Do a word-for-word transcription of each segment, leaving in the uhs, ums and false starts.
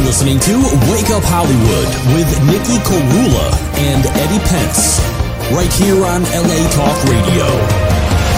listening to Wake Up Hollywood with Nikki Korula and Eddie Pence, right here on L A Talk Radio.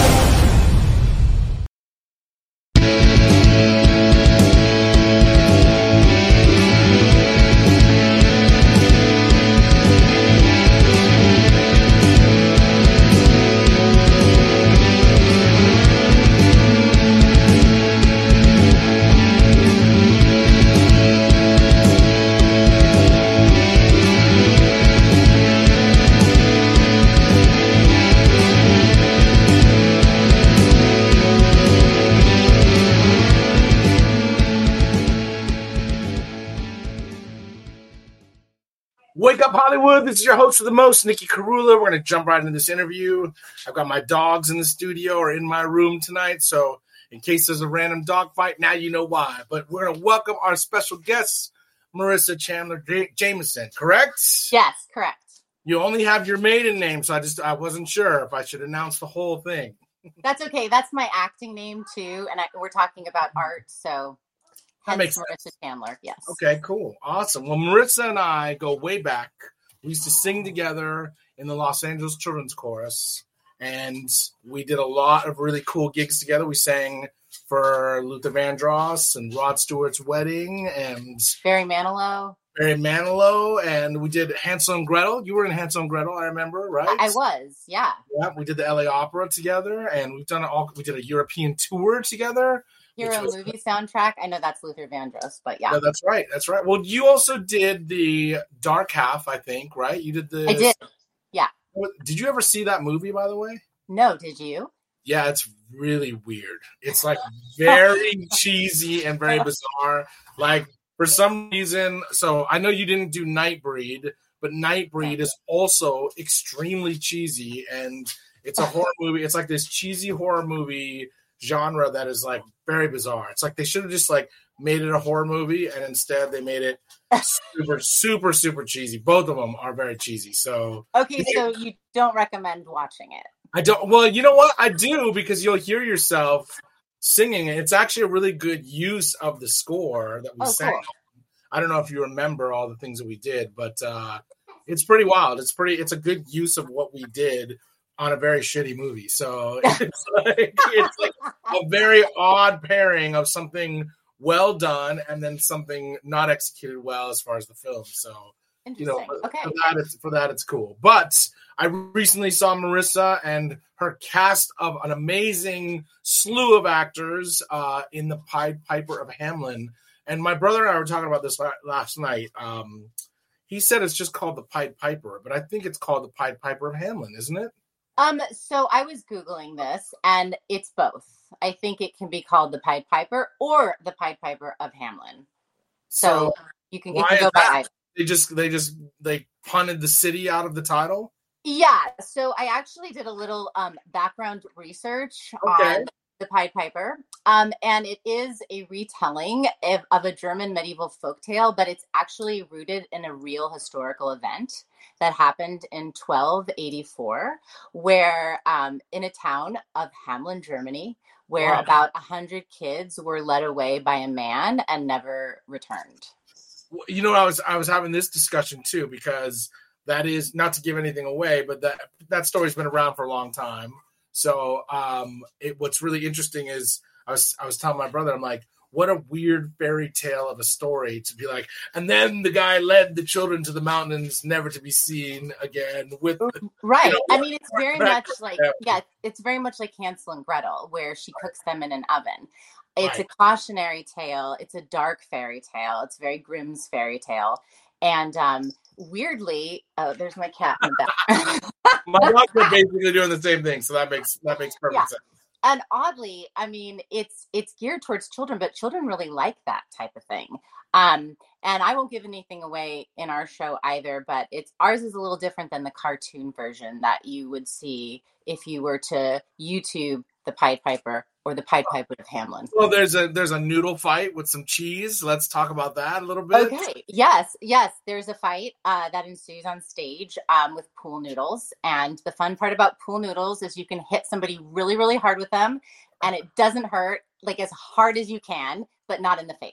Wake Up Hollywood. This is your host for the most, Nikki Korula. We're going to jump right into this interview. I've got my dogs in the studio or in my room tonight, so in case there's a random dog fight, now you know why. But we're going to welcome our special guest, Marissa Chandler J- Jameson, correct? Yes, correct. You only have your maiden name, so I just I wasn't sure if I should announce the whole thing. That's okay. That's my acting name, too, and I, we're talking about art, so... That makes Marissa sense. Chandler, yes. Okay, cool. Awesome. Well, Marissa and I go way back. We used to sing together in the Los Angeles Children's Chorus, and we did a lot of really cool gigs together. We sang for Luther Vandross and Rod Stewart's wedding and Barry Manilow. Barry Manilow, and we did Hansel and Gretel. You were in Hansel and Gretel, I remember, right? I was, yeah. Yeah, we did the L A Opera together, and we've done all. We did a European tour together. Hero was, movie soundtrack. I know that's Luther Vandross, but yeah. No, that's right. That's right. Well, you also did the Dark Half, I think, right? You did the. I did. Yeah. Did you ever see that movie, by the way? No, did you? Yeah, it's really weird. It's like very cheesy and very bizarre. Like for some reason, so I know you didn't do Nightbreed, but Nightbreed is also extremely cheesy, and it's a horror movie. It's like this cheesy horror movie genre that is like very bizarre. It's like they should have just like made it a horror movie, and instead they made it super, super, super cheesy. Both of them are very cheesy. So okay, so you don't recommend watching it? I don't. Well, you know what? I do, because you'll hear yourself singing it. It's actually a really good use of the score that we oh, sang. Cool. I don't know if you remember all the things that we did, but uh, it's pretty wild. It's pretty. It's a good use of what we did on a very shitty movie. So it's like it's like a very odd pairing of something well done and then something not executed well as far as the film. So you know, for, okay. for that it's for that it's cool. But I recently saw Marissa and her cast of an amazing slew of actors uh, in the Pied Piper of Hamelin. And my brother and I were talking about this last night. Um, he said it's just called the Pied Piper, but I think it's called the Pied Piper of Hamelin, isn't it? Um, so I was Googling this, and it's both. I think it can be called the Pied Piper or the Pied Piper of Hamelin. So, so you can, it can go by either. They just, they just, they punted the city out of the title? Yeah. So I actually did a little um, background research okay. on the Pied Piper. Um, and it is a retelling of, of a German medieval folktale, but it's actually rooted in a real historical event that happened in twelve eighty-four, where um, in a town of Hamelin, Germany, where wow. about one hundred kids were led away by a man and never returned. You know, I was I was having this discussion too, because that is, not to give anything away, but that that story's been around for a long time. So um, it, what's really interesting is I was I was telling my brother, I'm like, what a weird fairy tale of a story to be like, and then the guy led the children to the mountains, never to be seen again. With the, right, you know, I mean, it's very much like yeah, it's very much like Hansel and Gretel, where she cooks them in an oven. It's right. a cautionary tale. It's a dark fairy tale. It's very Grimm's fairy tale. And um, weirdly, oh, there's my cat in the back. My dogs are basically doing the same thing, so that makes that makes perfect yeah. sense. And oddly, I mean, it's it's geared towards children, but children really like that type of thing. Um, and I won't give anything away in our show either, but it's ours is a little different than the cartoon version that you would see if you were to YouTube the Pied Piper or the Pied Piper of Hamelin. Well, there's a there's a noodle fight with some cheese. Let's talk about that a little bit. Okay. Yes. Yes. There's a fight uh, that ensues on stage um, with pool noodles. And the fun part about pool noodles is you can hit somebody really, really hard with them, and it doesn't hurt, like as hard as you can, but not in the face.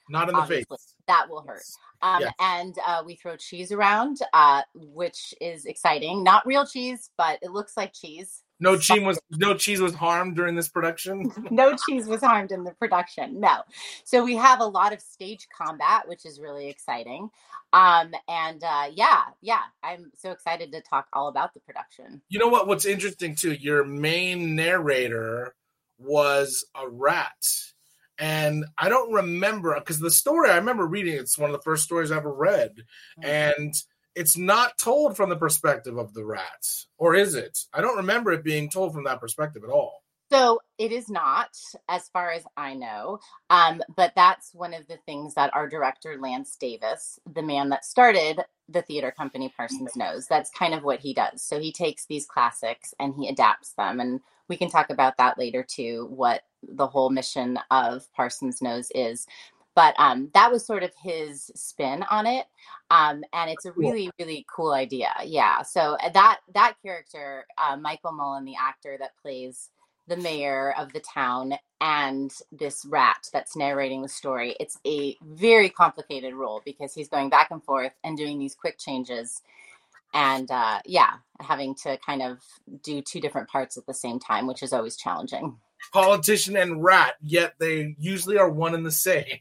Not in the obviously. face. That will hurt. Um, yes. And uh, we throw cheese around, uh, which is exciting. Not real cheese, but it looks like cheese. No cheese was no cheese was harmed during this production. No cheese was harmed in the production. No. So we have a lot of stage combat, which is really exciting. Um, and uh, yeah, yeah, I'm so excited to talk all about the production. You know what? What's interesting too? Your main narrator was a rat, and I don't remember because the story I remember reading. It's one of the first stories I ever read, mm-hmm. and it's not told from the perspective of the rats, or is it? I don't remember it being told from that perspective at all. So it is not, as far as I know, um, but that's one of the things that our director, Lance Davis, the man that started the theater company Parsons Knows, that's kind of what he does. So he takes these classics and he adapts them. And we can talk about that later too, what the whole mission of Parsons Knows is. But um, that was sort of his spin on it. Um, and it's a really, really cool idea. Yeah. So that that character, uh, Michael Mullen, the actor that plays the mayor of the town and this rat that's narrating the story, it's a very complicated role because he's going back and forth and doing these quick changes. And uh, yeah, having to kind of do two different parts at the same time, which is always challenging. Politician and rat, yet they usually are one and the same.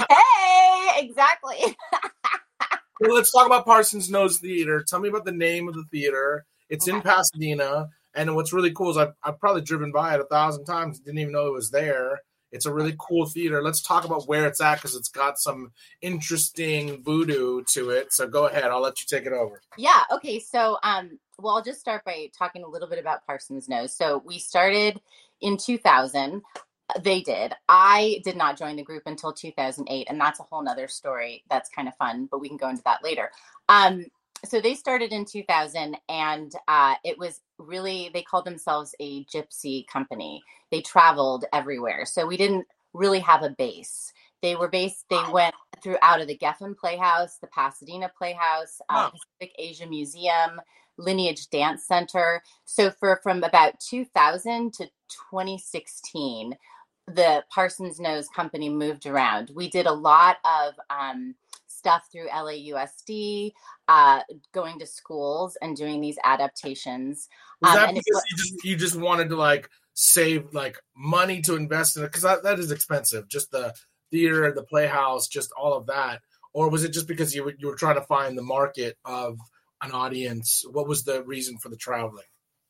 Hey, exactly. Well, let's talk about Parsons Knows Theater. Tell me about the name of the theater. It's okay. In Pasadena, and what's really cool is I've, I've probably driven by it a thousand times, didn't even know it was there. It's a really cool theater. Let's talk about where it's at because it's got some interesting voodoo to it. So go ahead. I'll let you take it over. Yeah. Okay. So, um, well, I'll just start by talking a little bit about Parsons Knows. So we started in two thousand. They did. I did not join the group until two thousand eight, and that's a whole nother story. That's kind of fun, but we can go into that later. Um, so they started in two thousand, and uh, it was really, they called themselves a gypsy company. They traveled everywhere. So we didn't really have a base. They were based, they went through out of the Geffen Playhouse, the Pasadena Playhouse, uh, Pacific Asia Museum, Lineage Dance Center. So for from about two thousand to twenty sixteen, the Parsons Knows company moved around. We did a lot of um, stuff through L A U S D, uh, going to schools and doing these adaptations. Was that um, because was, you just you just wanted to like save like money to invest in it? Because that, that is expensive. Just the theater, the playhouse, just all of that. Or was it just because you were, you were trying to find the market of an audience? What was the reason for the traveling?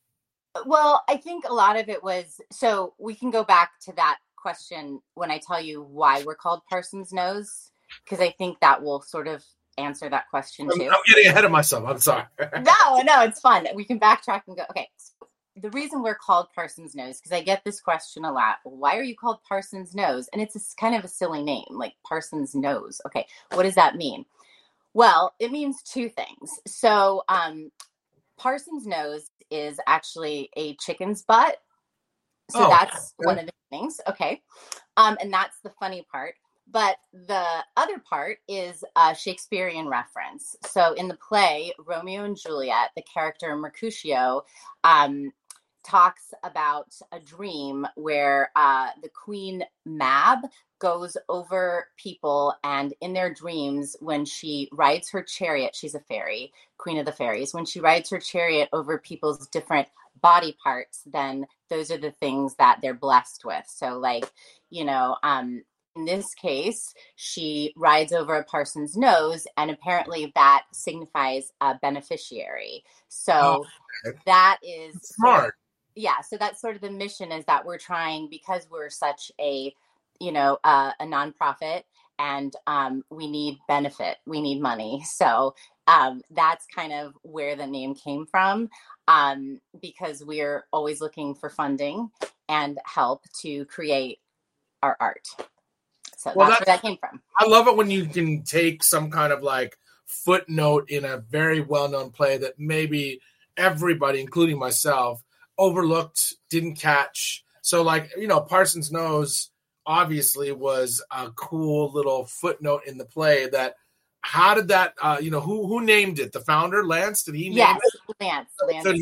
Well, I think a lot of it was, so we can go back to that question when I tell you why we're called Parsons Knows, because I think that will sort of answer that question too. I'm, I'm getting ahead of myself. I'm sorry. no, no, it's fun. We can backtrack and go, okay. So the reason we're called Parsons Knows, because I get this question a lot. Why are you called Parsons Knows? And it's a, kind of a silly name, like Parsons Knows. Okay, what does that mean? Well, it means two things. So um, Parsons Knows is actually a chicken's butt. So oh, that's okay. One of the things. Okay. Um, and that's the funny part. But the other part is a Shakespearean reference. So in the play, Romeo and Juliet, the character Mercutio um, talks about a dream where uh, the Queen Mab goes over people, and in their dreams, when she rides her chariot, she's a fairy, Queen of the Fairies, when she rides her chariot over people's different body parts, then those are the things that they're blessed with. So like, you know, um, in this case, she rides over a Parsons Knows, and apparently that signifies a beneficiary. So oh, okay. that is smart. Sort of, yeah. So that's sort of the mission, is that we're trying, because we're such a, you know, uh, a nonprofit, and um, we need benefit, we need money. So um, that's kind of where the name came from, um, because we're always looking for funding and help to create our art. So well, that's, that's where that came from. I love it when you can take some kind of like footnote in a very well-known play that maybe everybody, including myself, overlooked, didn't catch. So like, you know, Parsons Knows obviously was a cool little footnote in the play. That how did that, uh, you know, who who named it? The founder, Lance? Did he name yes, it? Lance. Lance. So did he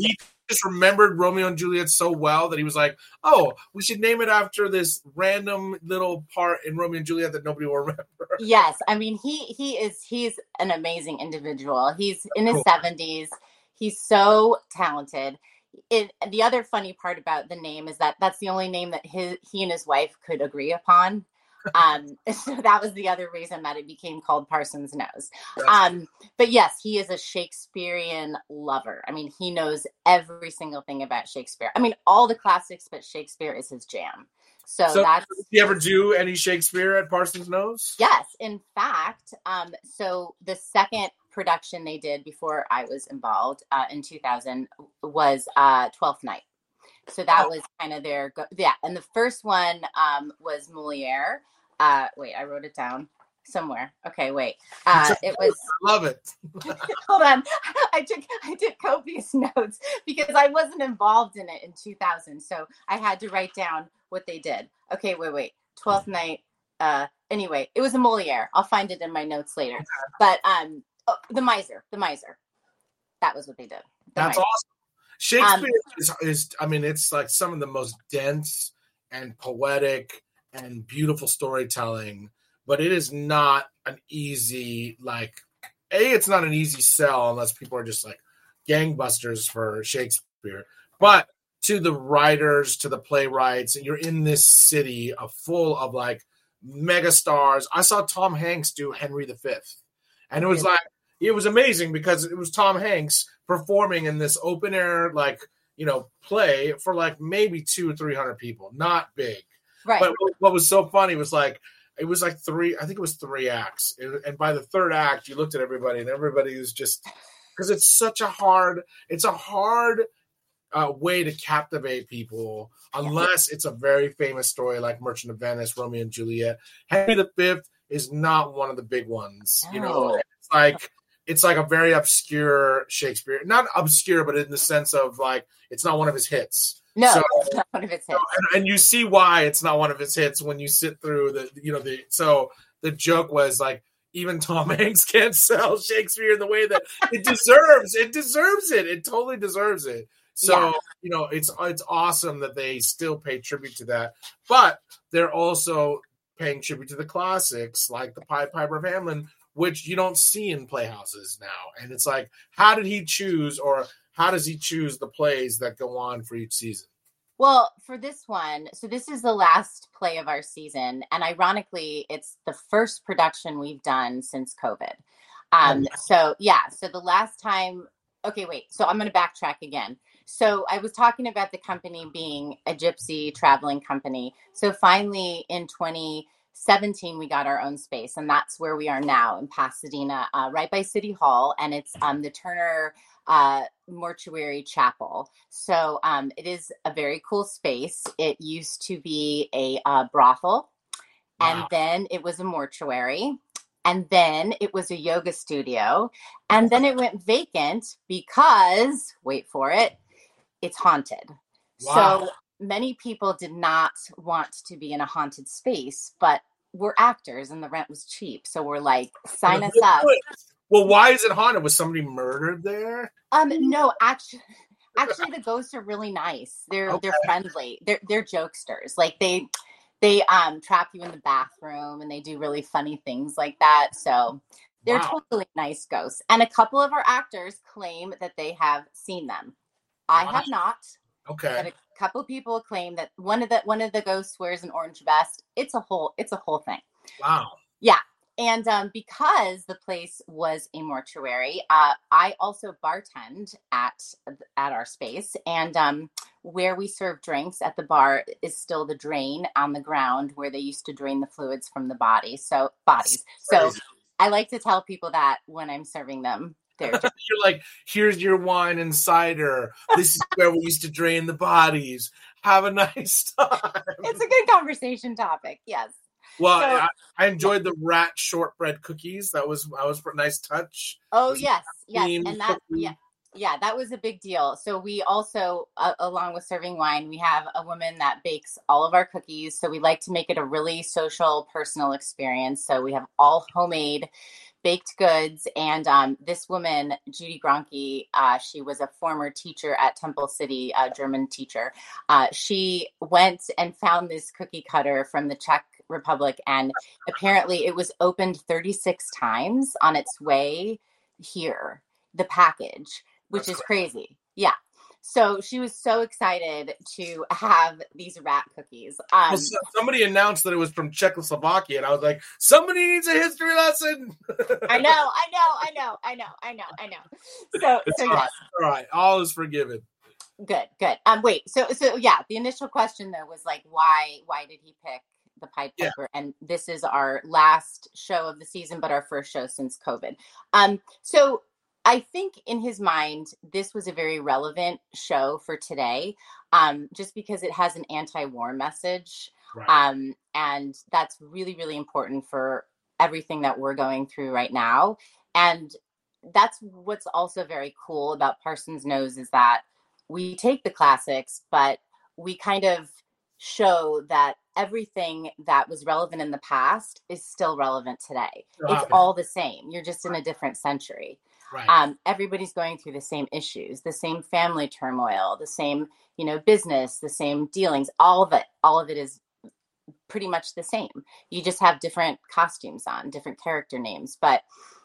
just remembered Romeo and Juliet so well that he was like, oh, we should name it after this random little part in Romeo and Juliet that nobody will remember. Yes. I mean, he he is he's an amazing individual. He's in his cool. seventies. He's so talented. It, the other funny part about the name is that that's the only name that his, he and his wife could agree upon. Um, so that was the other reason that it became called Parsons Knows. Um, but yes, he is a Shakespearean lover. I mean, he knows every single thing about Shakespeare. I mean, all the classics, but Shakespeare is his jam. So, so that's. Did you ever do any Shakespeare at Parsons Knows? Yes. In fact, um, so the second production they did before I was involved uh, in two thousand was uh, Twelfth Night. So that oh. was kind of their, go- yeah. And the first one um, was Moliere. Uh, wait, I wrote it down somewhere. Okay, wait. Uh, it was. I love it. Hold on. I took I took copious notes because I wasn't involved in it in two thousand, so I had to write down what they did. Okay, wait, wait. Twelfth Night. Uh, anyway, it was a Moliere. I'll find it in my notes later. But um, oh, the Miser, the Miser. That was what they did. The That's Miser. awesome. Shakespeare um, is, is, I mean, it's like some of the most dense and poetic and beautiful storytelling, but it is not an easy, like, A, it's not an easy sell unless people are just like gangbusters for Shakespeare. But to the writers, to the playwrights, and you're in this city of full of like mega stars. I saw Tom Hanks do Henry the Fifth, and it was like, it was amazing because it was Tom Hanks performing in this open air, like, you know, play for like maybe two or three hundred people, not big. Right. But what was so funny was like, it was like three, I think it was three acts. It, and by the third act, you looked at everybody and everybody was just, because it's such a hard, it's a hard uh, way to captivate people unless it's a very famous story like Merchant of Venice, Romeo and Juliet. Henry the Fifth is not one of the big ones. You know, it's like, it's like a very obscure Shakespeare, not obscure, but in the sense of like, it's not one of his hits. No, so, it's not one of his hits. So, and, and you see why it's not one of his hits when you sit through the, you know, the, so the joke was like, even Tom Hanks can't sell Shakespeare in the way that it deserves. It deserves it. It totally deserves it. So, yeah. you know, it's, it's awesome that they still pay tribute to that, but they're also paying tribute to the classics like the Pied Piper of Hamelin, which you don't see in playhouses now. And it's like, how did he choose, or how does he choose the plays that go on for each season? Well, for this one, so this is the last play of our season. And ironically, it's the first production we've done since COVID. Um, oh, wow. So, yeah. So the last time, okay, wait. So I'm going to backtrack again. So I was talking about the company being a gypsy traveling company. So finally in twenty seventeen, we got our own space, and that's where we are now in Pasadena, uh, right by City Hall. And it's um, the Turner uh, Mortuary Chapel. So um, it is a very cool space. It used to be a uh, brothel, wow. and then it was a mortuary, and then it was a yoga studio, and then it went vacant because, wait for it, it's haunted. Wow. So many people did not want to be in a haunted space, but we're actors and the rent was cheap. So we're like, sign us up. Well, why is it haunted? Was somebody murdered there? Um, no, actually, actually the ghosts are really nice. They're, okay. they're friendly. They're, they're jokesters. Like they, they, um, trap you in the bathroom and they do really funny things like that. So they're wow. totally nice ghosts. And a couple of our actors claim that they have seen them. I wow. have not. Okay. But a couple of people claim that one of the one of the ghosts wears an orange vest. It's a whole it's a whole thing. Wow. Yeah. And um, because the place was a mortuary, uh, I also bartend at at our space, and um, where we serve drinks at the bar is still the drain on the ground where they used to drain the fluids from the body. So bodies. So I like to tell people that when I'm serving them. You're like, here's your wine and cider. This is where we used to drain the bodies. Have a nice time. It's a good conversation topic. Yes. Well, so, I, I enjoyed the rat shortbread cookies. That was that was a nice touch. Oh yes, yes, and that cookie. yeah. Yeah, that was a big deal. So we also, uh, along with serving wine, we have a woman that bakes all of our cookies. So we like to make it a really social, personal experience. So we have all homemade baked goods. And um, this woman, Judy Gronke, uh, she was a former teacher at Temple City, a German teacher. Uh, she went and found this cookie cutter from the Czech Republic, and apparently it was opened thirty-six times on its way here, the package, which That's is crazy. crazy. Yeah. So she was so excited to have these rat cookies. Um, well, so somebody announced that it was from Czechoslovakia, and I was like, somebody needs a history lesson. I know, I know, I know, I know, I know, I know. So, it's so all yes. right. All right, all is forgiven. Good, good. Um, wait. So, so yeah. The initial question though was like, why, why did he pick the Pied Piper? Yeah. And this is our last show of the season, but our first show since COVID. Um, so. I think in his mind, this was a very relevant show for today, um, just because it has an anti-war message. Right. Um, and that's really, really important for everything that we're going through right now. And that's what's also very cool about Parsons Knows is that we take the classics, but we kind of show that everything that was relevant in the past is still relevant today. Wow. It's all the same. You're just in a different century. Right. Um, everybody's going through the same issues, the same family turmoil, the same, you know, business, the same dealings, all of it, all of it is pretty much the same. You just have different costumes on, different character names. But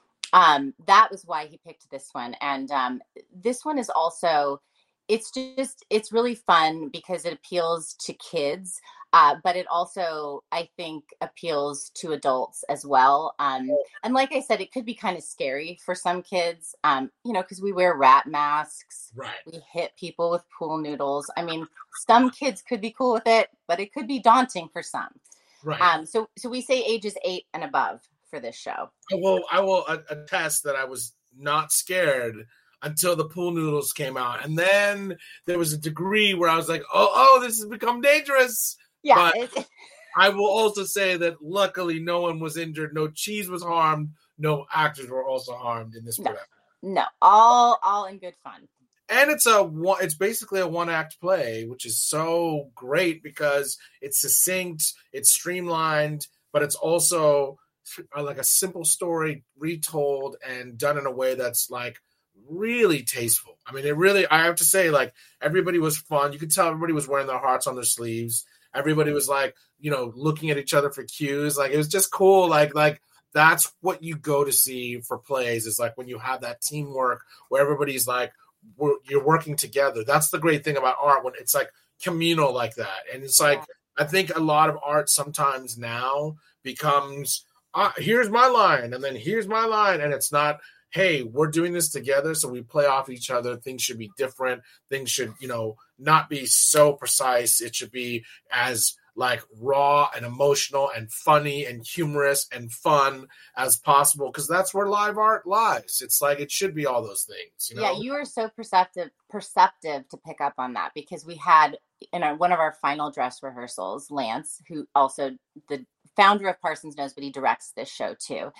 um, that was why he picked this one. And um, this one is also, it's just, it's really fun because it appeals to kids. Uh, but it also, I think, appeals to adults as well. Um, and like I said, it could be kind of scary for some kids, um, you know, because we wear rat masks. Right. We hit people with pool noodles. I mean, some kids could be cool with it, but it could be daunting for some. Right. Um, so, so we say ages eight and above for this show. Well, I will attest that I was not scared until the pool noodles came out. And then there was a degree where I was like, oh, oh, this has become dangerous. Yeah. But I will also say that luckily no one was injured. No cheese was harmed. No actors were also harmed in this no, production. No, all all in good fun. And it's a one, it's basically a one act play, which is so great because it's succinct, it's streamlined, but it's also like a simple story retold and done in a way that's like really tasteful. I mean, it really, I have to say, like everybody was fun. You could tell everybody was wearing their hearts on their sleeves. Everybody was like, you know, looking at each other for cues. Like, it was just cool. Like, like that's what you go to see for plays is like when you have that teamwork where everybody's like, we're, you're working together. That's the great thing about art when it's like communal like that. And it's like, I think a lot of art sometimes now becomes, uh, here's my line. And then here's my line. And it's not, hey, we're doing this together, so we play off each other. Things should be different. Things should, you know, not be so precise. It should be as like raw and emotional and funny and humorous and fun as possible because that's where live art lies. It's like it should be all those things. You know? Yeah, you were so perceptive, perceptive to pick up on that because we had in our, one of our final dress rehearsals, Lance, who also the founder of Parsons Knows, but he directs this show too.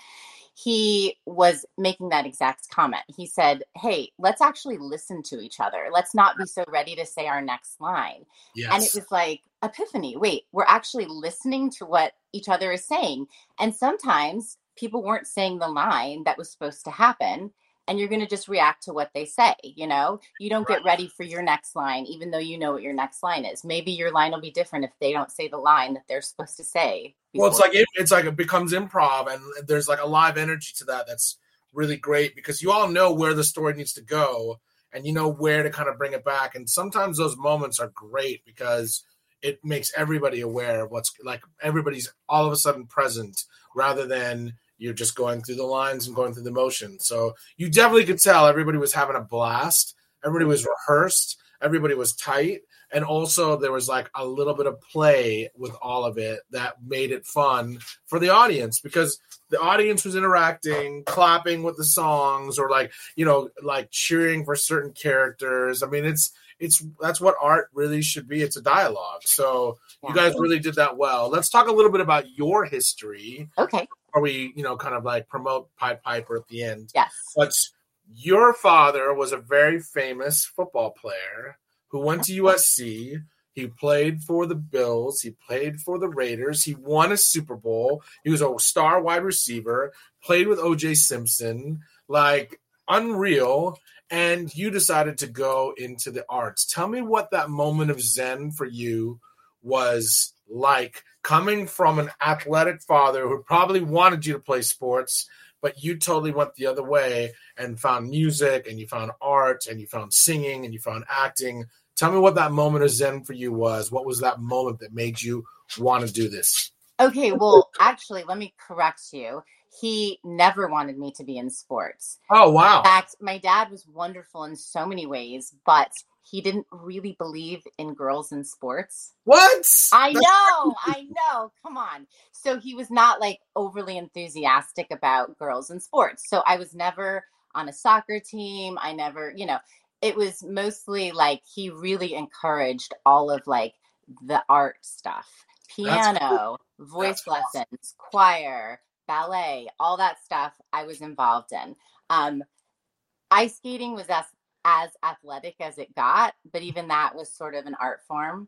He was making that exact comment. He said, hey, let's actually listen to each other. Let's not be so ready to say our next line. Yes. And it was like, epiphany. Wait, we're actually listening to what each other is saying. And sometimes people weren't saying the line that was supposed to happen. And you're going to just react to what they say. You know, you don't get ready for your next line, even though you know what your next line is. Maybe your line will be different if they don't say the line that they're supposed to say. Well, it's like it, it's like it becomes improv, and there's like a live energy to that. That's really great because you all know where the story needs to go, and you know where to kind of bring it back. And sometimes those moments are great because it makes everybody aware of what's like. Everybody's all of a sudden present rather than you're just going through the lines and going through the motions. So you definitely could tell everybody was having a blast. Everybody was rehearsed. Everybody was tight. And also there was like a little bit of play with all of it that made it fun for the audience because the audience was interacting, clapping with the songs or like, you know, like cheering for certain characters. I mean, it's, it's, that's what art really should be. It's a dialogue. So yeah. You guys really did that well. Let's talk a little bit about your history. Okay. Or we, you know, kind of like promote Pied Piper at the end. Yes. But your father was a very famous football player who went to U S C. He played for the Bills. He played for the Raiders. He won a Super Bowl. He was a star wide receiver, played with O J Simpson, like unreal. And you decided to go into the arts. Tell me what that moment of zen for you was like, coming from an athletic father who probably wanted you to play sports, but you totally went the other way and found music and you found art and you found singing and you found acting. Tell me what that moment of zen for you was. What was that moment that made you want to do this? Okay, well, actually, let me correct you. He never wanted me to be in sports. Oh, wow. In fact, my dad was wonderful in so many ways, but he didn't really believe in girls in sports. What? I know, I know. Come on. So he was not like overly enthusiastic about girls in sports. So I was never on a soccer team. I never, you know, it was mostly like he really encouraged all of like the art stuff, piano, cool. voice That's lessons, awesome. choir, ballet, all that stuff I was involved in. Um, ice skating was as, as athletic as it got, but even that was sort of an art form.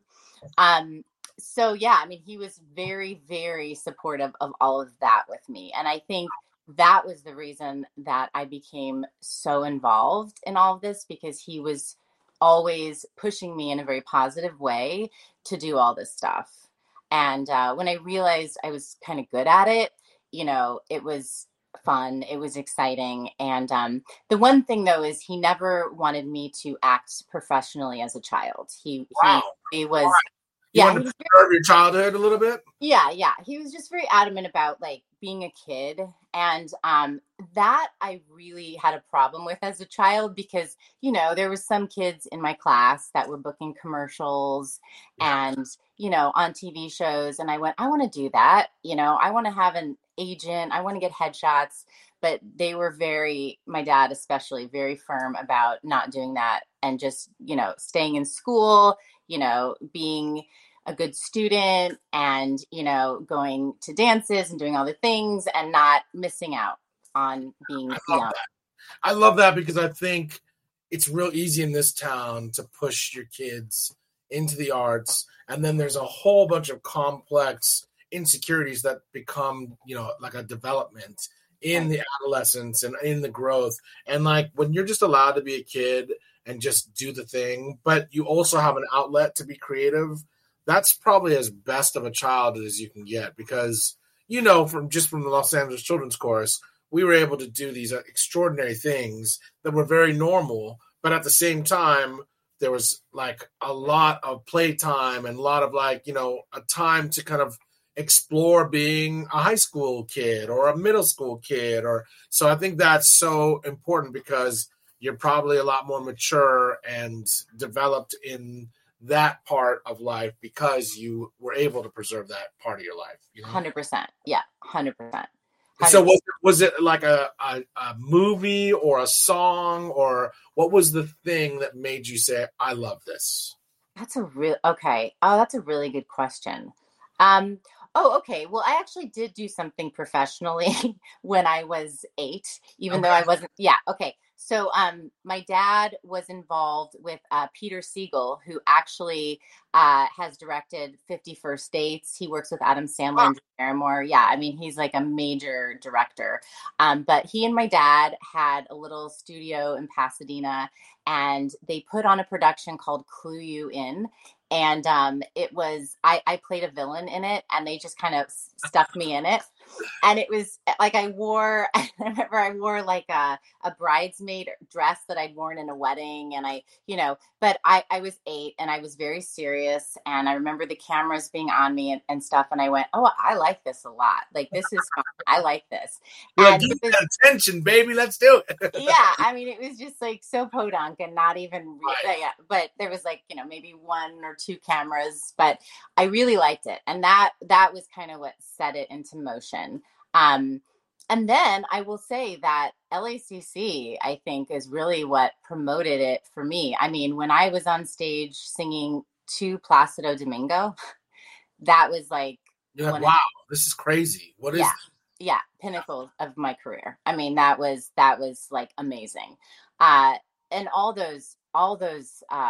Um, so yeah, I mean, he was very, very supportive of all of that with me. And I think that was the reason that I became so involved in all of this, because he was always pushing me in a very positive way to do all this stuff. And uh, when I realized I was kind of good at it, you know, it was fun. It was exciting. And um, the one thing, though, is he never wanted me to act professionally as a child. He, wow. he, he was... You yeah, want to preserve your childhood a little bit? Yeah, yeah. He was just very adamant about like being a kid. And um, that I really had a problem with as a child, because, you know, there was some kids in my class that were booking commercials yeah. and, you know, on T V shows. And I went, I want to do that. You know, I want to have an agent. I want to get headshots. But they were very, my dad especially, very firm about not doing that and just, you know, staying in school, you know, being a good student and, you know, going to dances and doing all the things and not missing out on being I young. Love that. I love that, because I think it's real easy in this town to push your kids into the arts. And then there's a whole bunch of complex insecurities that become, you know, like a development in the adolescence and in the growth. And like when you're just allowed to be a kid and just do the thing, but you also have an outlet to be creative, that's probably as best of a childhood as you can get, because, you know, from just from the Los Angeles Children's Chorus, we were able to do these extraordinary things that were very normal, but at the same time, there was like a lot of playtime and a lot of like, you know, a time to kind of explore being a high school kid or a middle school kid. Or so I think that's so important, because you're probably a lot more mature and developed in that part of life because you were able to preserve that part of your life. You know? one hundred percent. Yeah, one hundred percent. So was it, was it like a, a, a movie or a song, or what was the thing that made you say, I love this? That's a real, okay. Oh, that's a really good question. Um, oh, okay. Well, I actually did do something professionally when I was eight, even okay. though I wasn't, yeah. Okay. So um, my dad was involved with uh, Peter Siegel, who actually uh, has directed fifty First Dates. He works with Adam Sandler wow. and Drew Barrymore. Yeah, I mean, he's like a major director. Um, but he and my dad had a little studio in Pasadena, and they put on a production called Clue You In. And um, it was, I, I played a villain in it, and they just kind of stuck me in it. And it was like, I wore, I remember I wore like a, a bridesmaid dress that I'd worn in a wedding. And I, you know, but I, I was eight and I was very serious. And I remember the cameras being on me and, and stuff. And I went, oh, I like this a lot. Like, this is fun. I like this. Well, and give me that attention, baby. Let's do it. Yeah. I mean, it was just like so podunk and not even, right. yeah, but there was like, you know, maybe one or two cameras, but I really liked it. And that, that was kind of what set it into motion. Um, and then I will say that L A C C, I think, is really what promoted it for me. I mean, when I was on stage singing to Placido Domingo, that was like, You're like, wow, of, this is crazy. What is yeah, this? Yeah, pinnacle of my career. I mean, that was that was like amazing. Uh, and all those all those uh,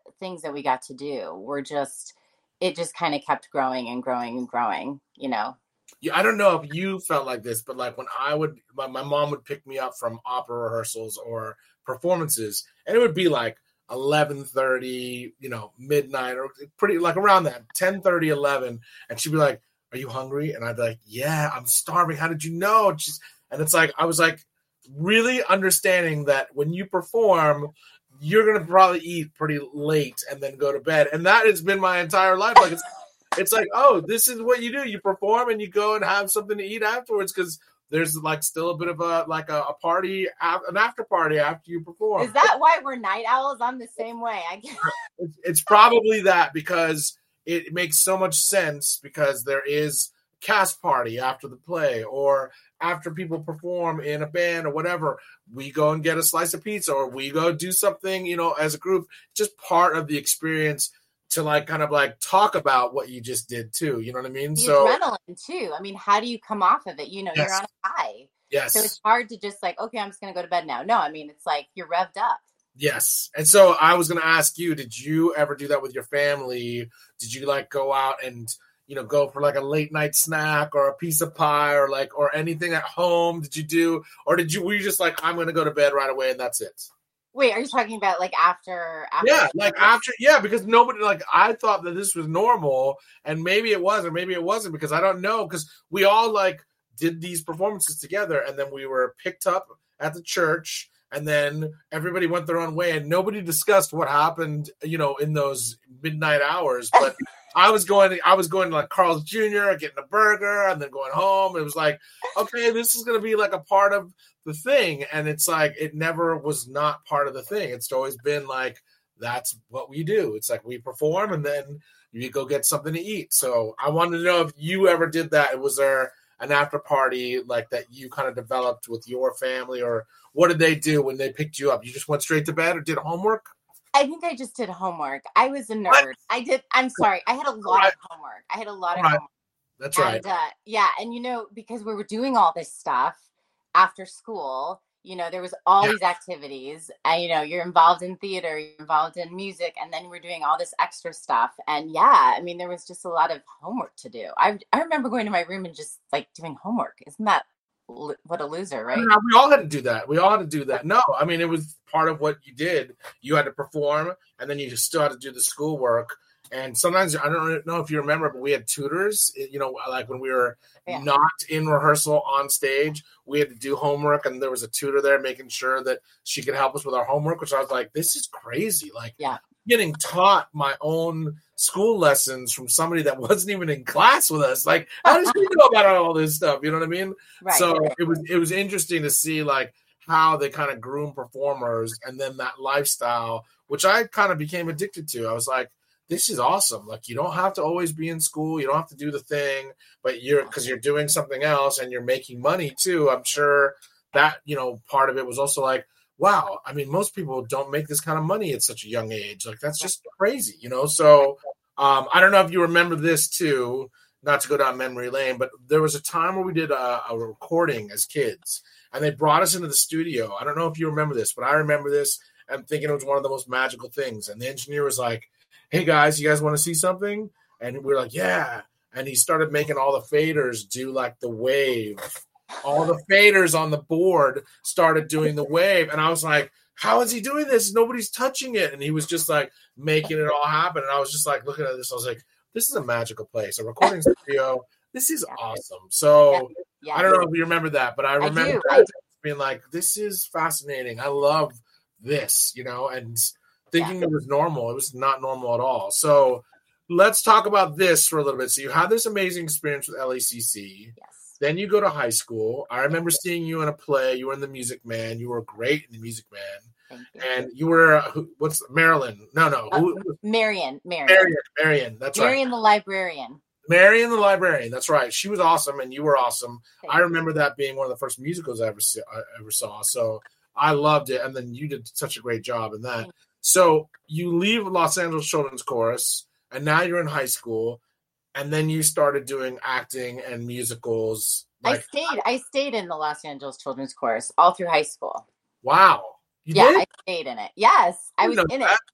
things that we got to do were just, it just kind of kept growing and growing and growing, you know? Yeah, I don't know if you felt like this, but like when I would, my, my mom would pick me up from opera rehearsals or performances, and it would be like eleven thirty, you know, midnight, or pretty like around that, ten thirty, eleven, and she'd be like, "Are you hungry?" And I'd be like, "Yeah, I'm starving. How did you know?" Just, and it's like, I was like really understanding that when you perform, you're going to probably eat pretty late and then go to bed. And that has been my entire life. Like, it's, it's like, oh, this is what you do. You perform and you go and have something to eat afterwards, because there's like still a bit of a, like a, a party, an after party after you perform. Is that why we're night owls? I'm the same way. I guess. It's, it's probably that, because it makes so much sense, because there is cast party after the play, or after people perform in a band or whatever, we go and get a slice of pizza, or we go do something, you know, as a group, just part of the experience to like kind of like talk about what you just did too. You know what I mean? The so adrenaline too. I mean, how do you come off of it? You know, yes. You're on a high. Yes. So it's hard to just like, okay, I'm just going to go to bed now. No, I mean, it's like you're revved up. Yes. And so I was going to ask you, did you ever do that with your family? Did you like go out and, you know, go for like a late night snack or a piece of pie, or like, or anything at home? Did you do, or did you, were you just like, I'm going to go to bed right away and that's it? Wait, are you talking about like after? after yeah, like after, yeah, because nobody, like, I thought that this was normal, and maybe it was, or maybe it wasn't, because I don't know, because we all like did these performances together, and then we were picked up at the church, and then everybody went their own way, and nobody discussed what happened, you know, in those midnight hours. But I was going, I was going to like Carl's Junior, getting a burger, and then going home. It was like, okay, this is going to be like a part of the thing. And it's like, it never was not part of the thing. It's always been like, that's what we do. It's like we perform and then you go get something to eat. So I wanted to know if you ever did that. Was there an after party like that you kind of developed with your family, or what did they do when they picked you up? You just went straight to bed or did homework? I think I just did homework. I was a nerd. What? I did. I'm sorry. I had a lot right. of homework. I had a lot of right. homework. That's and, right. Uh, yeah. And, you know, because we were doing all this stuff after school, you know, there was all yeah. these activities, and, you know, you're involved in theater, you're involved in music, and then we're doing all this extra stuff. And yeah, I mean, there was just a lot of homework to do. I I remember going to my room and just like doing homework. Isn't that what a loser, right? No, we all had to do that. We all had to do that. No, I mean, it was part of what you did. You had to perform, and then you still had to do the schoolwork. And sometimes, I don't know if you remember, but we had tutors, you know, like when we were yeah. not in rehearsal on stage, we had to do homework, and there was a tutor there making sure that she could help us with our homework, which I was like, this is crazy. Like, yeah. getting taught my own school lessons from somebody that wasn't even in class with us. Like, how does she know about all this stuff? You know what I mean? Right. So it was it was interesting to see like how they kind of groom performers, and then that lifestyle, which I kind of became addicted to. I was like, this is awesome. Like, you don't have to always be in school. You don't have to do the thing, but you're, because you're doing something else and you're making money too. I'm sure that, you know, part of it was also like, wow, I mean, most people don't make this kind of money at such a young age. Like, that's just crazy, you know? So um, I don't know if you remember this too, not to go down memory lane, but there was a time where we did a, a recording as kids, and they brought us into the studio. I don't know if you remember this, but I remember this. I'm thinking it was one of the most magical things. And the engineer was like, hey guys, you guys want to see something? And we were like, yeah. And he started making all the faders do like the wave. All the faders on the board started doing the wave. And I was like, how is he doing this? Nobody's touching it. And he was just like making it all happen. And I was just like looking at this. I was like, this is a magical place. A recording studio. This is awesome. So yeah, yeah. I don't know if you remember that, but I remember I that being like, this is fascinating. I love this, you know, and thinking yeah. it was normal. It was not normal at all. So let's talk about this for a little bit. So you had this amazing experience with L A C C. Yes. Then you go to high school. I remember seeing you in a play. You were in The Music Man. You were great in The Music Man. You. And you were, uh, what's Marilyn? No, no. Uh, who, Marion. Marion. Marion. Marion. That's Marion right. Marion the librarian. Marion the librarian. That's right. She was awesome, and you were awesome. Thank I remember that being one of the first musicals I ever, see, I ever saw. So I loved it. And then you did such a great job in that. So you leave Los Angeles Children's Chorus, and now you're in high school, and then you started doing acting and musicals. Like, I stayed. I stayed in the Los Angeles Children's Chorus all through high school. Wow. You yeah, did? I stayed in it. Yes, I, I was in that. it.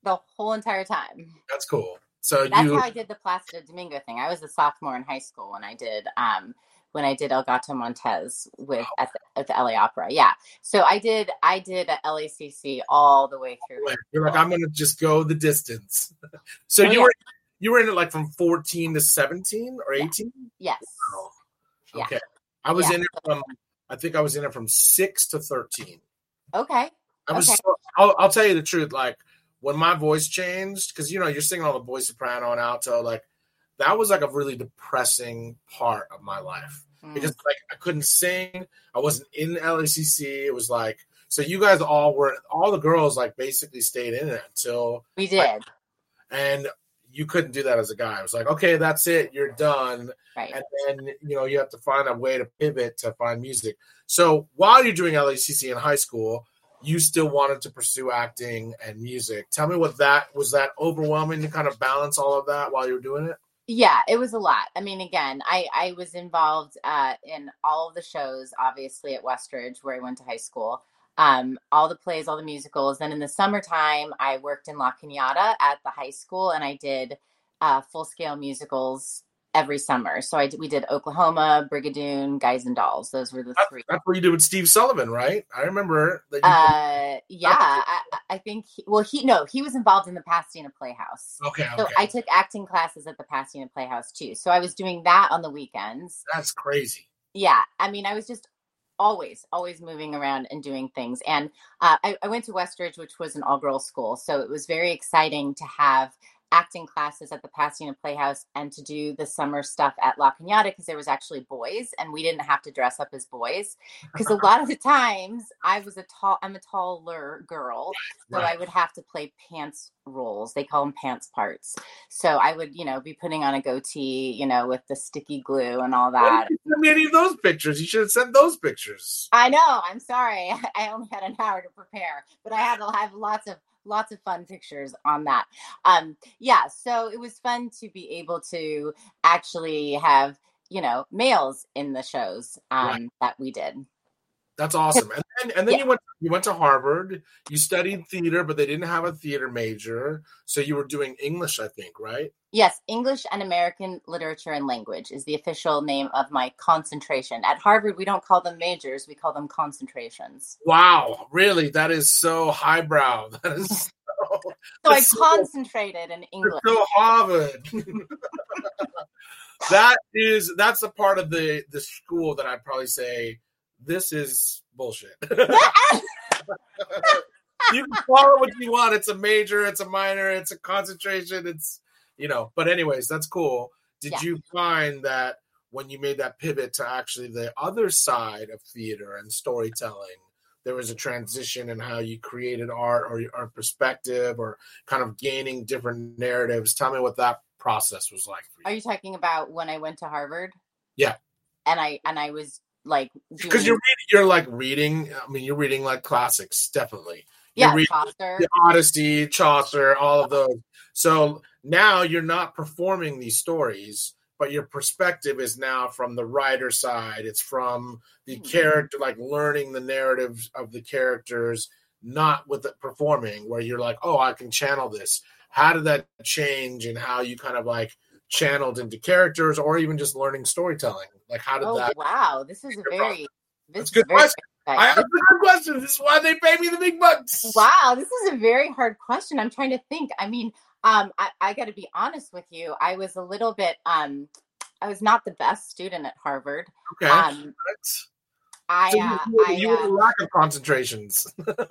the whole entire time. That's cool. So that's you, how I did the Placido Domingo thing. I was a sophomore in high school when I did um when I did El Gato Montez with at the, at the L A Opera. Yeah. So I did I did a L A C C all the way through. You're like, I'm gonna just go the distance. So oh, you yeah. were you were in it like from fourteen to seventeen or eighteen? Yes. Oh, yeah. Okay. I was yeah. in it from I think I was in it from six to thirteen. Okay. I was okay. so, I'll, I'll tell you the truth, like when my voice changed, because you know you're singing all the boy soprano and alto, like that was like a really depressing part of my life mm. because like I couldn't sing, I wasn't in L A C C. It was like so you guys all were all the girls like basically stayed in it until we did, like, and you couldn't do that as a guy. It was like okay, that's it, you're done, right. And then you know you have to find a way to pivot to find music. So while you're doing L A C C in high school, you still wanted to pursue acting and music. Tell me what that was. That overwhelming to kind of balance all of that while you were doing it? Yeah, it was a lot. I mean, again, I, I was involved uh, in all of the shows, obviously at Westridge, where I went to high school, um, all the plays, all the musicals. Then in the summertime, I worked in La Cañada at the high school, and I did uh, full-scale musicals every summer. So I did, we did Oklahoma, Brigadoon, Guys and Dolls. Those were the that's, three. That's what you did with Steve Sullivan, right? I remember that. You uh, yeah, I, I think. He, well, he no, he was involved in the Pasadena Playhouse. Okay, so okay. I took acting classes at the Pasadena Playhouse too. So I was doing that on the weekends. That's crazy. Yeah, I mean, I was just always, always moving around and doing things. And uh, I, I went to Westridge, which was an all-girls school, so it was very exciting to have acting classes at the Pasadena Playhouse and to do the summer stuff at La Cañada because there was actually boys and we didn't have to dress up as boys because a lot of the times I was a tall, I'm a taller girl. So right. I would have to play pants roles. They call them pants parts. So I would, you know, be putting on a goatee, you know, with the sticky glue and all that. Send me any of those pictures. You should have sent those pictures. I know. I'm sorry. I only had an hour to prepare, but I had to have lots of Lots of fun pictures on that. Um, yeah, so it was fun to be able to actually have, you know, males in the shows um, right. that we did. That's awesome. And then, and then yeah. you went you went to Harvard. You studied theater, but they didn't have a theater major. So you were doing English, I think, right? Yes, English and American Literature and Language is the official name of my concentration. At Harvard, we don't call them majors, we call them concentrations. Wow, really? That is so highbrow. That is so, so I so, concentrated in English. So Harvard. that is that's the part of the, the school that I'd probably say this is bullshit. You can call it what you want. It's a major, it's a minor, it's a concentration, it's you know, but anyways, that's cool. Did yeah. you find that when you made that pivot to actually the other side of theater and storytelling, there was a transition in how you created art or, or perspective or kind of gaining different narratives? Tell me what that process was like for you. Are you talking about when I went to Harvard? Yeah. And I and I was like because doing... you're reading, you're like reading. I mean, you're reading like classics, definitely. You're yeah, Chaucer, the Odyssey, Chaucer, all of those. So now you're not performing these stories, but your perspective is now from the writer side. It's from the mm-hmm. character, like learning the narratives of the characters, not with the performing, where you're like, oh, I can channel this. How did that change in how you kind of like channeled into characters or even just learning storytelling? Like, how did oh, that? Wow, this is a very, this That's a good very question. I have a good question. This is why they pay me the big bucks. Wow, this is a very hard question. I'm trying to think. I mean, um, I, I got to be honest with you. I was a little bit, um, I was not the best student at Harvard. Okay. Um, I, so uh, you, I, you were uh, a lack of concentrations.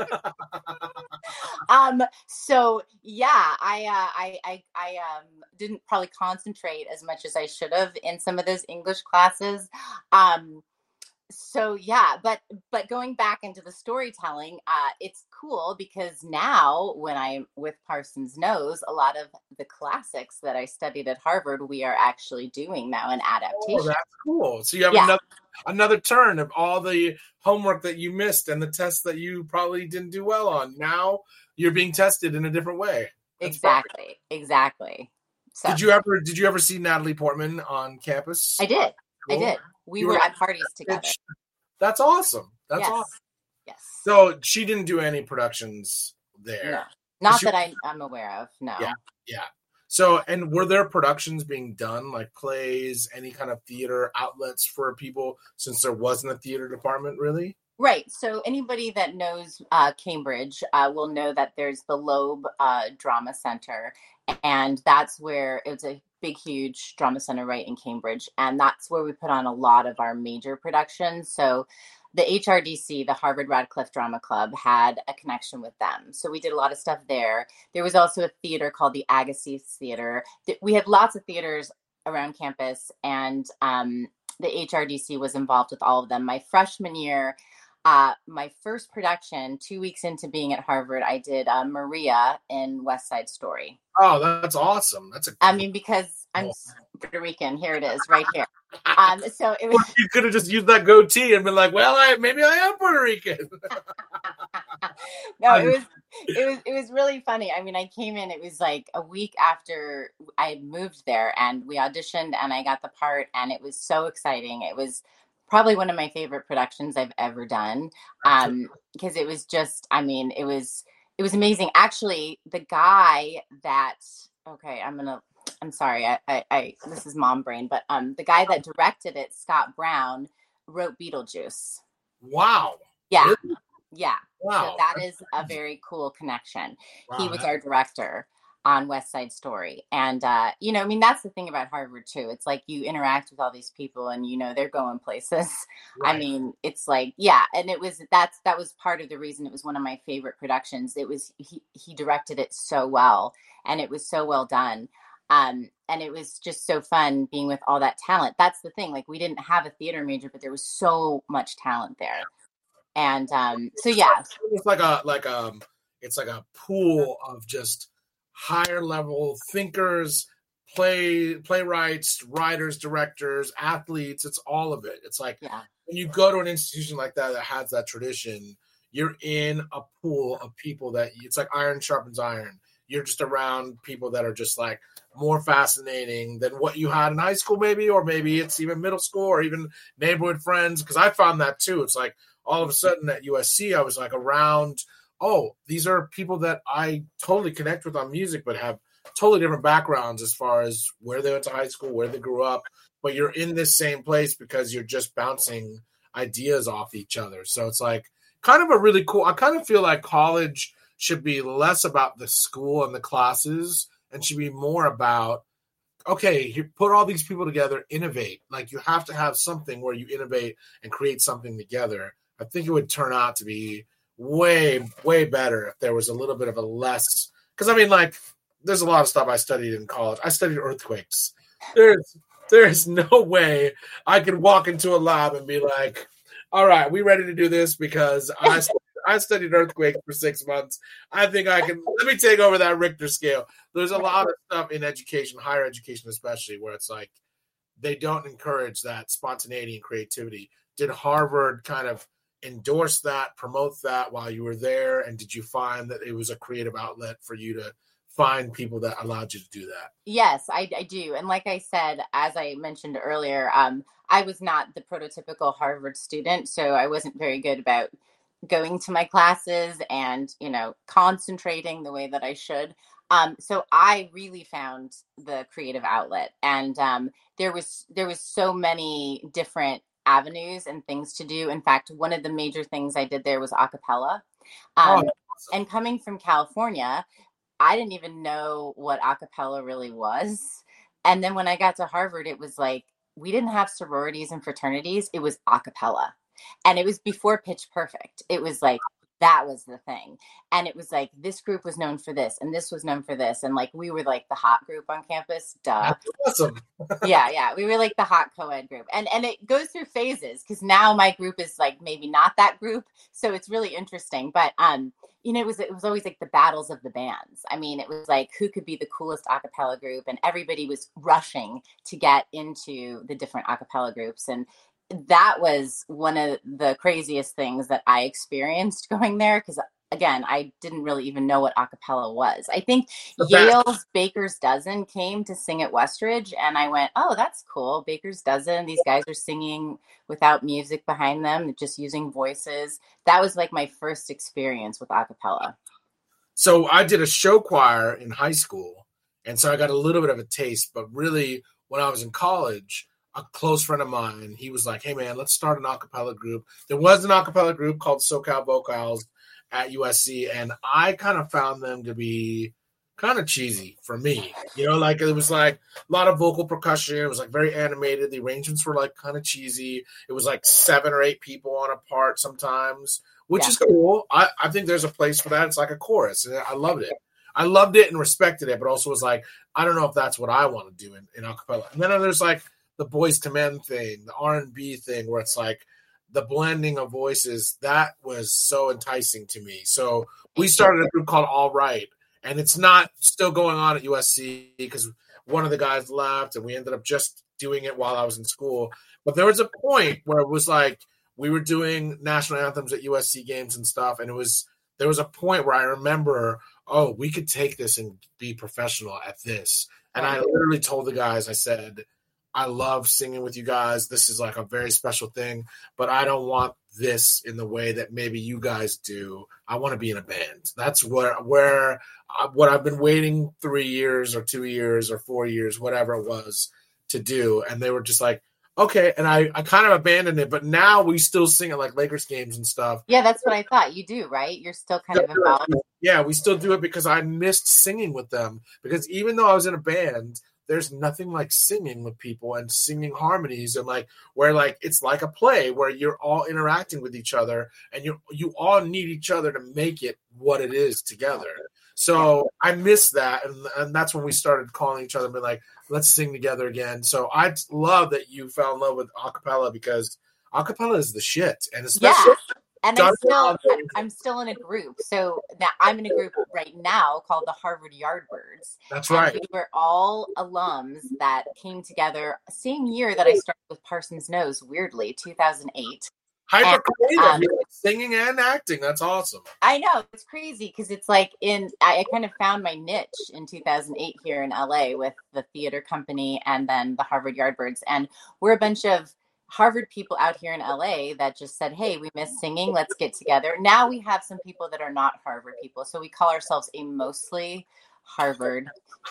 um, so yeah, I, uh, I, I, I, um, didn't probably concentrate as much as I should have in some of those English classes. Um, So yeah, but but going back into the storytelling, uh, it's cool because now when I'm with Parsons Nose, a lot of the classics that I studied at Harvard, we are actually doing now in adaptation. Oh, that's cool. So you have yeah. another another turn of all the homework that you missed and the tests that you probably didn't do well on. Now you're being tested in a different way. That's exactly, perfect. exactly. So, did you ever did you ever see Natalie Portman on campus? I did. Cool. I did. We you were, were at parties together. That's awesome. That's yes. awesome. Yes. So she didn't do any productions there. Not that I, I'm aware of, no. Yeah, yeah. So, and were there productions being done, like plays, any kind of theater outlets for people, since there wasn't a theater department, really? Right. So anybody that knows uh, Cambridge uh, will know that there's the Loeb uh, Drama Center, and that's where it's a big, huge drama center right in Cambridge, and that's where we put on a lot of our major productions. So the H R D C, the Harvard Radcliffe Drama Club, had a connection with them. So we did a lot of stuff there. There was also a theater called the Agassiz Theater. We had lots of theaters around campus, and um, the H R D C was involved with all of them. My freshman year, uh, my first production, two weeks into being at Harvard, I did uh, Maria in West Side Story. Oh, that's awesome. That's a. I mean, because I'm Puerto Rican, here it is, right here. Um, so it was. You could have just used that goatee and been like, "Well, I maybe I am Puerto Rican." No, it was it was it was really funny. I mean, I came in. It was like a week after I had moved there, and we auditioned, and I got the part, and it was so exciting. It was probably one of my favorite productions I've ever done, um, because it was just. I mean, it was it was amazing. Actually, the guy that okay, I'm gonna. I'm sorry, I, I, I, this is mom brain, but um, the guy that directed it, Scott Brown, wrote Beetlejuice. Wow. Yeah, Really? yeah. Wow. So that is a very cool connection. Wow. He was our director on West Side Story, and uh, you know, I mean, that's the thing about Harvard too. It's like you interact with all these people, and you know they're going places. Right. I mean, it's like yeah, and it was that's that was part of the reason it was one of my favorite productions. It was he he directed it so well, and it was so well done. Um, and it was just so fun being with all that talent. That's the thing. Like we didn't have a theater major, but there was so much talent there. And um, so, yeah, it's like a, like, um, it's like a pool of just higher level thinkers, play, playwrights, writers, directors, athletes. It's all of it. It's like yeah. when you go to an institution like that, that has that tradition, you're in a pool of people that it's like iron sharpens iron. You're just around people that are just like more fascinating than what you had in high school, maybe, or maybe it's even middle school or even neighborhood friends. Because I found that too. It's like all of a sudden at U S C, I was like around, oh, these are people that I totally connect with on music, but have totally different backgrounds as far as where they went to high school, where they grew up. But you're in this same place because you're just bouncing ideas off each other. So it's like kind of a really cool, I kind of feel like college should be less about the school and the classes and should be more about, okay, you put all these people together, innovate. Like you have to have something where you innovate and create something together. I think it would turn out to be way, way better if there was a little bit of a less, because I mean, like, there's a lot of stuff I studied in college. I studied earthquakes. There's, there's no way I could walk into a lab and be like, all right, we ready to do this because I I studied earthquakes for six months. I think I can, let me take over that Richter scale. There's a lot of stuff in education, higher education especially, where it's like they don't encourage that spontaneity and creativity. Did Harvard kind of endorse that, promote that while you were there? And did you find that it was a creative outlet for you to find people that allowed you to do that? Yes, I, I do. And like I said, as I mentioned earlier, um, I was not the prototypical Harvard student, so I wasn't very good about going to my classes and, you know, concentrating the way that I should. Um, so I really found the creative outlet, and um, there was there was so many different avenues and things to do. In fact, one of the major things I did there was a cappella. Um, oh, awesome. And coming from California, I didn't even know what a cappella really was. And then when I got to Harvard, it was like we didn't have sororities and fraternities. It was a cappella. And it was before Pitch Perfect. It was like, that was the thing. And it was like, this group was known for this, and this was known for this. And like, we were like the hot group on campus. Duh. That's awesome. yeah, yeah. We were like the hot co-ed group. And and it goes through phases, because now my group is like maybe not that group. So it's really interesting. But um, you know, it was it was always like the battles of the bands. I mean, it was like who could be the coolest a cappella group, and everybody was rushing to get into the different a cappella groups. And that was one of the craziest things that I experienced going there, because again, I didn't really even know what a cappella was. I think Yale's Baker's Dozen came to sing at Westridge, and I went, oh, that's cool. Baker's Dozen. These guys are singing without music behind them, just using voices. That was like my first experience with a cappella. so I did a show choir in high school, and so I got a little bit of a taste. But really, when I was in college, a close friend of mine, he was like, "Hey man, let's start an a cappella group." There was an a cappella group called SoCal Vocals at U S C, and I kind of found them to be kind of cheesy for me. You know, like it was like a lot of vocal percussion. It was like very animated. The arrangements were like kind of cheesy. It was like seven or eight people on a part sometimes, which yeah. is cool. I, I think there's a place for that. It's like a chorus, and I loved it. I loved it and respected it, but also was like, I don't know if that's what I want to do in, in a cappella. And then there's like the Boys to Men thing, the R and B thing, where it's like the blending of voices. That was so enticing to me. So we started a group called All Right, and it's not still going on at U S C because one of the guys left, and we ended up just doing it while I was in school. But there was a point where it was like we were doing national anthems at U S C games and stuff, and it was there was a point where I remember, oh, we could take this and be professional at this. And I literally told the guys, I said, I love singing with you guys. This is like a very special thing, but I don't want this in the way that maybe you guys do. I want to be in a band. That's where, where what I've been waiting three years or two years or four years, whatever it was, to do. And they were just like, okay. And I, I kind of abandoned it, but now we still sing at like Lakers games and stuff. Yeah, that's what I thought. You do, right? You're still kind of involved. Yeah, we still do it because I missed singing with them. Because even though I was in a band, there's nothing like singing with people and singing harmonies and like where like it's like a play where you're all interacting with each other and you you all need each other to make it what it is together. So I miss that, and, and that's when we started calling each other and be like, let's sing together again. So I love that you fell in love with a cappella because a cappella is the shit, and especially. Yeah. And I'm still, I'm still in a group. So now I'm in a group right now called the Harvard Yardbirds. That's right. And we were all alums that came together same year that I started with Parsons Nose, weirdly, two thousand eight. Hyper creative, um, singing and acting. That's awesome. I know. It's crazy because it's like in, I, I kind of found my niche in two thousand eight here in L A with the theater company and then the Harvard Yardbirds. And we're a bunch of Harvard people out here in L A that just said, hey, we miss singing. Let's get together. Now we have some people that are not Harvard people. So we call ourselves a mostly Harvard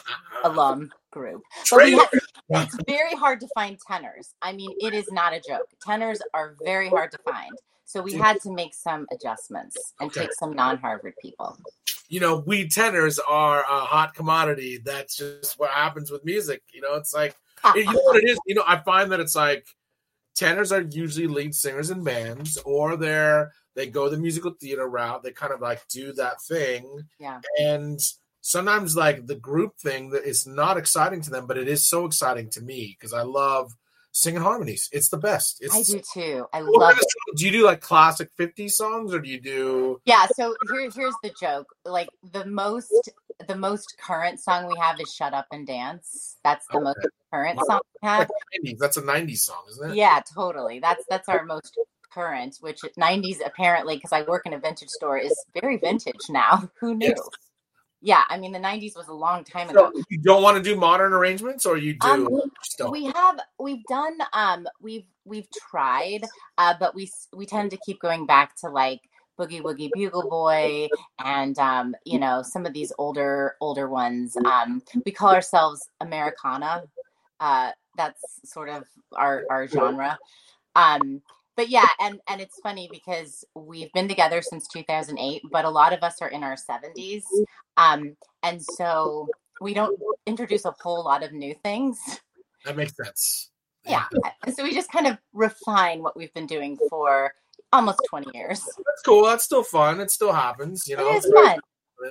alum group. But we have, it's very hard to find tenors. I mean, it is not a joke. Tenors are very hard to find. So we had to make some adjustments and okay. take some non-Harvard people. You know, we tenors are a hot commodity. That's just what happens with music. You know, it's like, you know what it is? You know, I find that it's like, tenors are usually lead singers in bands, or they're they go the musical theater route. They kind of like do that thing, yeah. And sometimes like the group thing that is not exciting to them, but it is so exciting to me because I love singing harmonies. It's the best. It's, I do too. I love it. Do you do like classic fifties songs, or do you do? Yeah. So here, here's the joke. Like the most. The most current song we have is Shut Up and Dance. That's the okay. most current song we have. That's a nineties song, isn't it? Yeah, totally. That's that's our most current, which nineties apparently, because I work in a vintage store, is very vintage now. Who knew? Yes. Yeah, I mean, the nineties was a long time ago. So you don't want to do modern arrangements, or you do? Um, we have, we've done, um, we've we've tried, uh, but we we tend to keep going back to like Boogie Woogie Bugle Boy, and um, you know, some of these older older ones. Um, we call ourselves Americana. Uh, that's sort of our our genre. Um, but yeah, and and it's funny because we've been together since two thousand eight, but a lot of us are in our seventies, um, and so we don't introduce a whole lot of new things. That makes sense. Yeah, and so we just kind of refine what we've been doing for almost twenty years. That's cool. That's still fun. It still happens. You know, it is fun.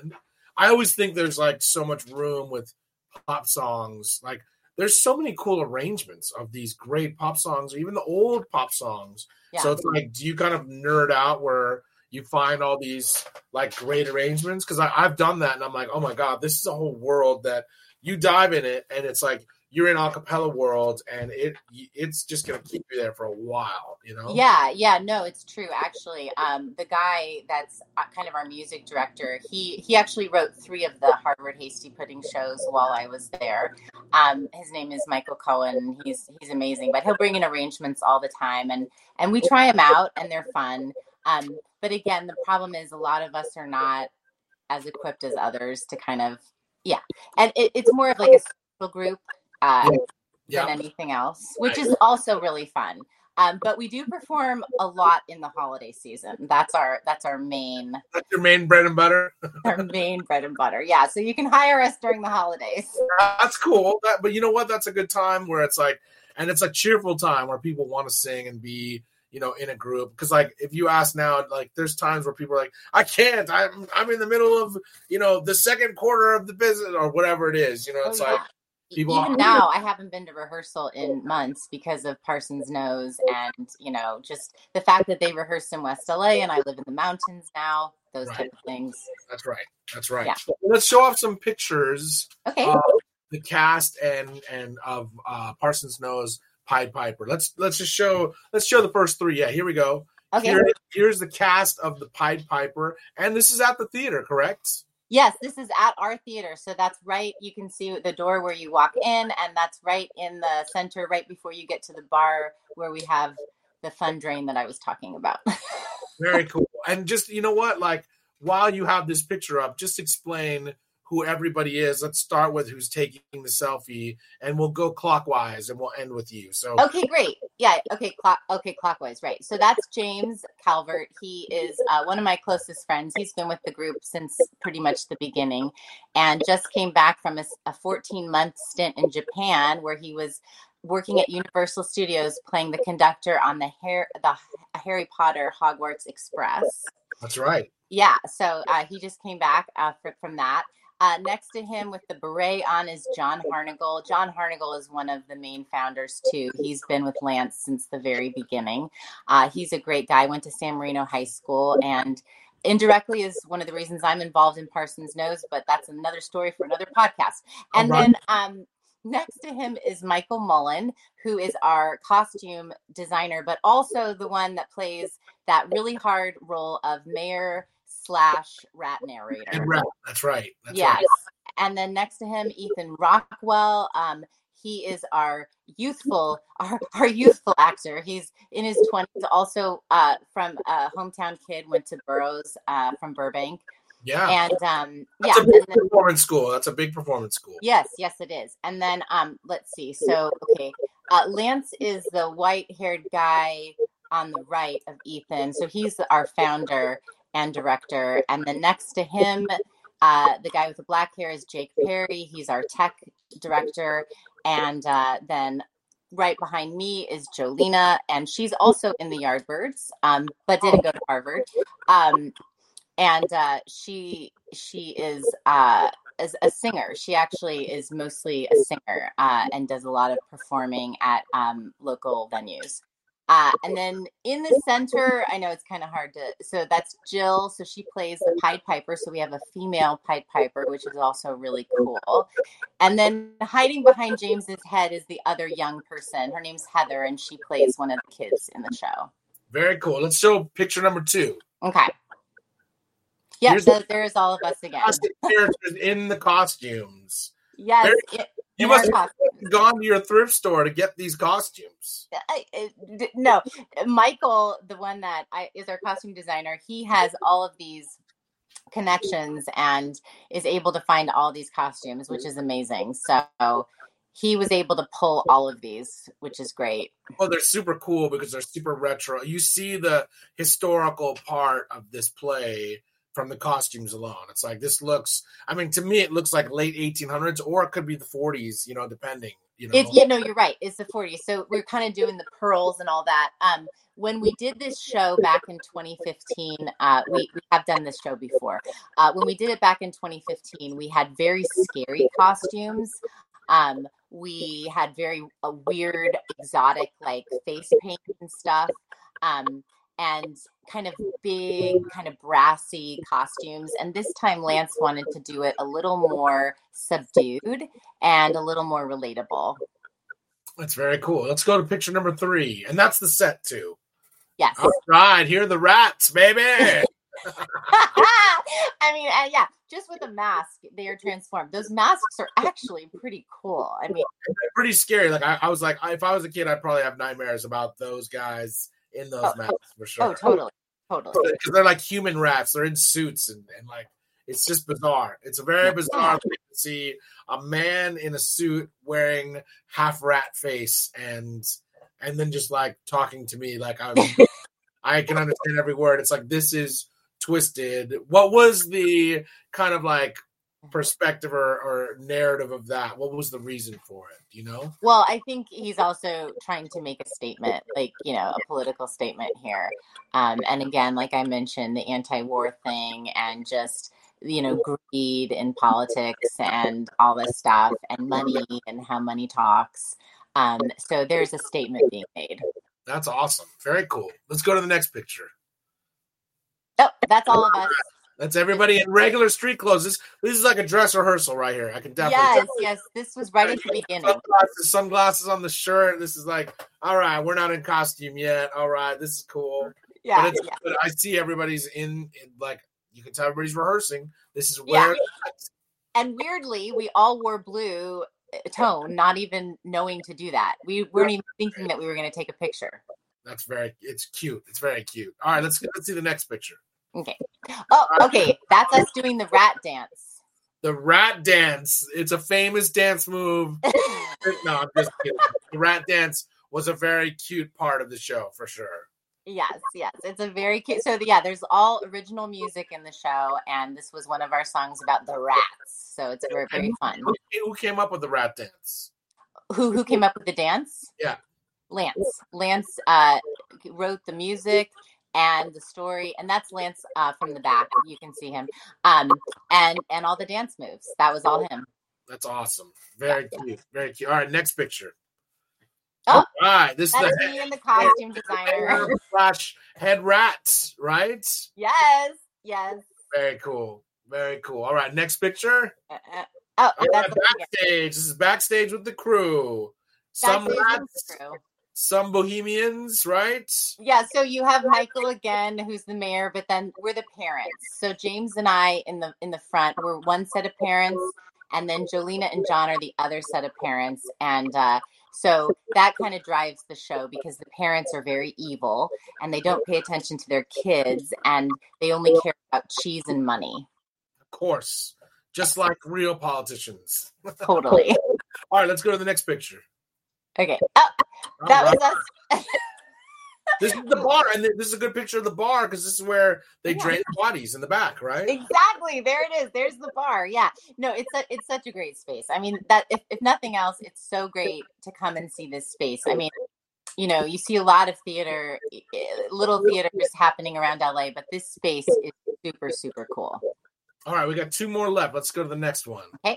I always think there's like so much room with pop songs. Like there's so many cool arrangements of these great pop songs, or even the old pop songs. Yeah. So it's like, do you kind of nerd out where you find all these like great arrangements? Because I've done that, and I'm like, oh my God, this is a whole world that you dive in it, and it's like you're in a cappella world, and it it's just gonna keep you there for a while, you know? Yeah, yeah, no, it's true. Actually, um, the guy that's kind of our music director, he he actually wrote three of the Harvard Hasty Pudding shows while I was there. Um, his name is Michael Cohen. He's he's amazing, but he'll bring in arrangements all the time, and and we try them out, and they're fun. Um, but again, the problem is a lot of us are not as equipped as others to kind of, yeah. And it, it's more of like a social group uh, yeah. than yeah. anything else, which is also really fun. Um, but we do perform a lot in the holiday season. That's our that's our main. That's your main bread and butter. Our main bread and butter. Yeah. So you can hire us during the holidays. That's cool. That, but you know what? That's a good time where it's like, and it's a cheerful time where people want to sing and be, you know, in a group. Because like, if you ask now, like, there's times where people are like, I can't. I'm I'm in the middle of, you know, the second quarter of the business or whatever it is. You know, it's oh, yeah. like. People Even now, I haven't been to rehearsal in months because of Parsons Nose, and you know, just the fact that they rehearsed in West L A and I live in the mountains now. Those right. type of things. That's right. That's right. Yeah. Let's show off some pictures. Okay. Of the cast and and of uh, Parsons Nose Pied Piper. Let's let's just show. Let's show the first three. Yeah. Here we go. Okay. Here, here's the cast of the Pied Piper, and this is at the theater, correct? Yes, this is at our theater. So that's right. You can see the door where you walk in, and that's right in the center, right before you get to the bar where we have the fun drain that I was talking about. Very cool. And just, you know what, like while you have this picture up, just explain who everybody is. Let's start with who's taking the selfie, and we'll go clockwise, and we'll end with you. So okay, great. Yeah. Okay. Clock. Okay. Clockwise. Right. So that's James Calvert. He is uh, one of my closest friends. He's been with the group since pretty much the beginning, and just came back from a, a fourteen month stint in Japan where he was working at Universal Studios playing the conductor on the Harry, the Harry Potter Hogwarts Express. That's right. Yeah. So uh, he just came back uh, for, from that. Uh, next to him with the beret on is John Harnagle. John Harnagle is one of the main founders, too. He's been with Lance since the very beginning. Uh, he's a great guy, went to San Marino High School, and indirectly is one of the reasons I'm involved in Parsons Nose, but that's another story for another podcast. And right. then um, next to him is Michael Mullen, who is our costume designer, but also the one that plays that really hard role of Mayor slash rat narrator. Rat. That's right. That's yes. right. And then next to him, Ethan Rockwell. Um, he is our youthful, our, our youthful actor. He's in his twenties, also uh, from a hometown kid, went to Burroughs uh, from Burbank. Yeah. And um, That's yeah. a big and then, performance school. That's a big performance school. Yes, yes, it is. And then um, let's see. So, okay. Uh, Lance is the white haired guy on the right of Ethan. So he's our founder and director. And then next to him, uh, the guy with the black hair is Jake Perry. He's our tech director. And uh, then right behind me is Jolena, and she's also in the Yardbirds, um, but didn't go to Harvard. Um, and uh, she she is uh, is a singer. She actually is mostly a singer uh, and does a lot of performing at um, local venues. Uh, and then in the center, I know it's kind of hard to, so that's Jill. So she plays the Pied Piper. So we have a female Pied Piper, which is also really cool. And then hiding behind James's head is the other young person. Her name's Heather, and she plays one of the kids in the show. Very cool. Let's show picture number two. Okay. Yeah, Here's so the, there's all of us again. Characters in the costumes. Yes. Very, it, You must have gone to your thrift store to get these costumes. I, I, no, Michael, the one that I, is our costume designer, he has all of these connections and is able to find all these costumes, which is amazing. So he was able to pull all of these, which is great. Well, they're super cool because they're super retro. You see the historical part of this play from the costumes alone. It's like, this looks, I mean, to me, it looks like late eighteen hundreds, or it could be the forties, you know, depending, you know. It's, you know, you're right. It's the forties. So we're kind of doing the pearls and all that. Um, when we did this show back in twenty fifteen, uh, we, we have done this show before. Uh, when we did it back in twenty fifteen, we had very scary costumes. Um, we had very uh, weird, exotic, like face paint and stuff. Um, and kind of big, kind of brassy costumes. And this time Lance wanted to do it a little more subdued and a little more relatable. That's very cool. Let's go to picture number three. And that's the set too. Yes. All right. Here are the rats, baby. I mean, uh, yeah, just with a mask, they are transformed. Those masks are actually pretty cool. I mean, they're pretty scary. Like I, I was like, if I was a kid, I'd probably have nightmares about those guys in those oh, masks for sure. Oh, totally, totally. Because they're like human rats. They're in suits and, and like it's just bizarre. It's a very bizarre thing to see a man in a suit wearing half rat face and and then just like talking to me like I'm I can understand every word. It's like, this is twisted. What was the kind of like perspective or, or narrative of that? What was the reason for it? Do you know? Well, I think he's also trying to make a statement, like, you know, a political statement here. Um, and again, like I mentioned, the anti-war thing and just, you know, greed in politics and all this stuff and money and how money talks. Um, so there's a statement being made. That's awesome. Very cool. Let's go to the next picture. Oh, that's all of us. That's everybody in regular street clothes. This, this is like a dress rehearsal right here. I can definitely. Yes, yes. This was right at the beginning. Sunglasses, sunglasses on the shirt. This is like, all right, we're not in costume yet. All right, this is cool. Yeah, but, it's, yeah. but I see everybody's in, in, like, you can tell everybody's rehearsing. This is where. Yeah. And weirdly, we all wore blue tone, not even knowing to do that. We weren't even thinking that we were going to take a picture. That's very, it's cute. It's very cute. All right, let's let's see the next picture. Okay. Oh, okay. That's us doing the rat dance. The rat dance. It's a famous dance move. No, I'm just kidding. The rat dance was a very cute part of the show for sure. Yes, yes. It's a very cute. So yeah, there's all original music in the show, and this was one of our songs about the rats. So it's very, very fun. Who, who came up with the rat dance? Who who came up with the dance? Yeah. Lance. Lance uh, wrote the music and the story, and that's Lance uh, from the back. You can see him. Um, and and all the dance moves. That was all him. That's awesome. Very yeah, cute. Yeah. Very cute. All right, next picture. Oh, all right. This that is is the me head, and the costume designer. Slash head rats, right? Yes. Yes. Very cool. Very cool. All right, next picture. Uh, uh, oh, all right, backstage. This is backstage with the crew. Some backstage rats. The crew. Some bohemians, right? Yeah, so you have Michael again, who's the mayor, but then we're the parents. So James and I in the in the front, we're one set of parents, and then Jolena and John are the other set of parents. And uh, so that kind of drives the show because the parents are very evil and they don't pay attention to their kids and they only care about cheese and money. Of course. Just like real politicians. Totally. All right, let's go to the next picture. Okay. Oh, that right. was us. This is the bar, and this is a good picture of the bar because this is where they yeah. drain the bodies in the back, right? Exactly. There it is. There's the bar. Yeah. No, it's a, it's such a great space. I mean, that if, if nothing else, it's so great to come and see this space. I mean, you know, you see a lot of theater, little theaters happening around L A, but this space is super, super cool. All right, we got two more left. Let's go to the next one. Okay.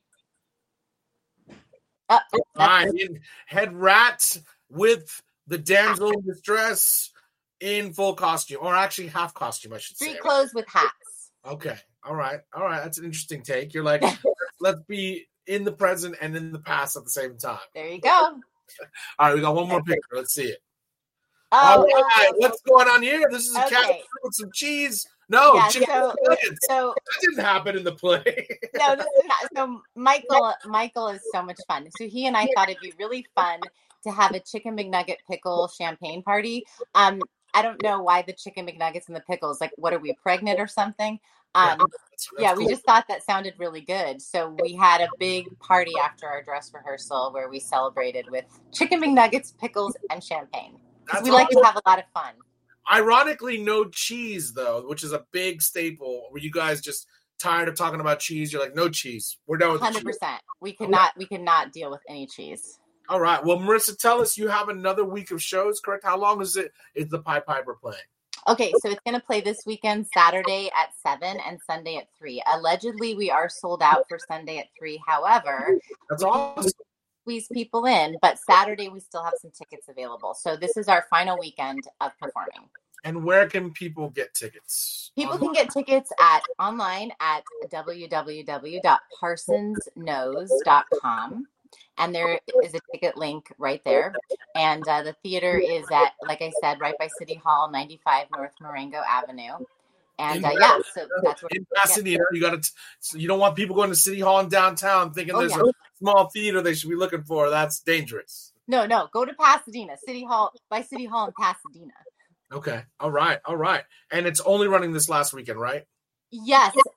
Oh, All right, head rat with the damsel in distress in full costume, or actually half costume, I should say. Street clothes with hats. Okay. All right. All right. That's an interesting take. You're like, let's be in the present and in the past at the same time. There you go. All right. We got one more picture. Let's see it. Oh, All right. What's going on here? This is a okay. cat with some cheese. No, yeah, cheese so, so that didn't happen in the play. No, this is not. So Michael, Michael is so much fun. So he and I thought it'd be really fun to have a chicken McNugget pickle champagne party. Um, I don't know why the chicken McNuggets and the pickles. Like, what are we, pregnant or something? Um, yeah, that's, that's yeah cool. We just thought that sounded really good. So we had a big party after our dress rehearsal where we celebrated with chicken McNuggets, pickles, and champagne. Because we like to have a lot of fun. Ironically, no cheese, though, which is a big staple. Were you guys just tired of talking about cheese? You're like, no cheese. We're done with one hundred percent. We could not, we could not deal with any cheese. All right. Well, Marissa, tell us, you have another week of shows, correct? How long is it? Is the Pied Piper playing? Okay, so it's going to play this weekend, Saturday at seven and Sunday at three. Allegedly, we are sold out for Sunday at three. However, that's awesome. Squeeze people in, but Saturday we still have some tickets available. So this is our final weekend of performing. And where can people get tickets? People online? Can get tickets at online at w w w dot parsons nose dot com. And there is a ticket link right there. And uh, the theater is at, like I said, right by City Hall, ninety-five North Marengo Avenue. And uh, yeah, so that's what in Pasadena. You got to. So you don't want people going to City Hall in downtown thinking oh, there's yeah. a small theater they should be looking for. That's dangerous. No, no, go to Pasadena, City Hall by City Hall in Pasadena. Okay, all right, all right. And it's only running this last weekend, right? Yes.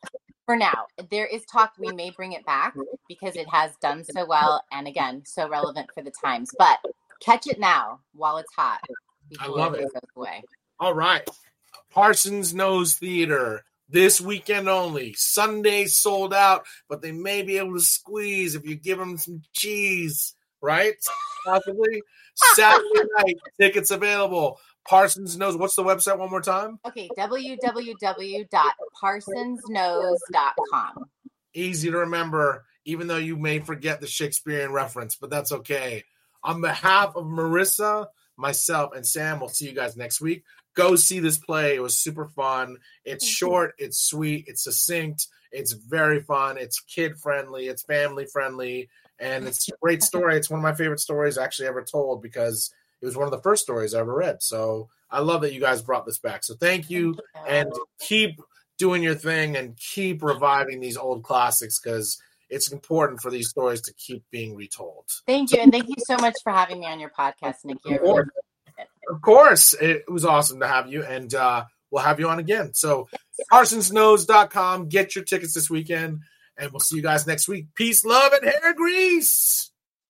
for now. There is talk we may bring it back because it has done so well and again so relevant for the times. But catch it now while it's hot. I love it. Goes away. All right, Parsons Nose Theater this weekend only. Sunday sold out, but they may be able to squeeze if you give them some cheese, right? Possibly. Saturday night, tickets available. Parsons Nose. What's the website one more time? Okay, w w w dot parsons nose dot com. Easy to remember, even though you may forget the Shakespearean reference, but that's okay. On behalf of Marissa, myself, and Sam, we'll see you guys next week. Go see this play. It was super fun. It's short. It's sweet. It's succinct. It's very fun. It's kid-friendly. It's family-friendly. And it's a great story. It's one of my favorite stories actually ever told because it was one of the first stories I ever read. So I love that you guys brought this back. So thank you, and keep doing your thing and keep reviving these old classics because it's important for these stories to keep being retold. Thank you, and thank you so much for having me on your podcast, Nikki. Of course, of course. It was awesome to have you, and uh, we'll have you on again. So parsons nose dot com, get your tickets this weekend, and we'll see you guys next week. Peace, love, and hair grease.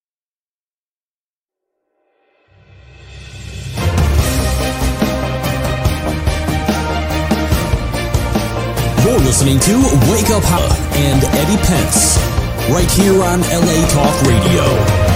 You're listening to Wake Up Hollywood and Eddie Pence right here on L A Talk Radio.